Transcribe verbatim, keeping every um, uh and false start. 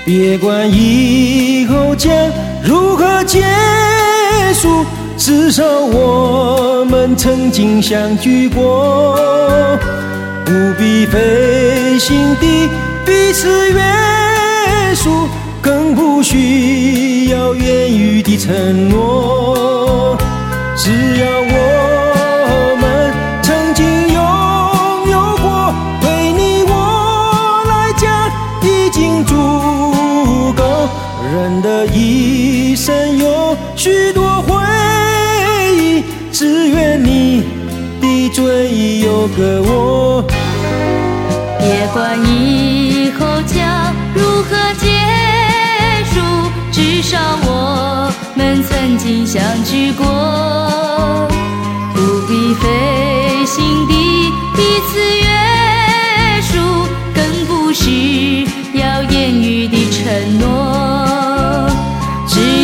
别管以后将如何结束，至少我们曾经相聚过。不必费心地彼此约束，更不需要言语的承诺。只要我们曾经拥有过，对你我来讲已经足够。人的一生有许多回忆，只愿你的追忆有个我。 别管以后将如何结束，至少我们曾经相聚过。不必费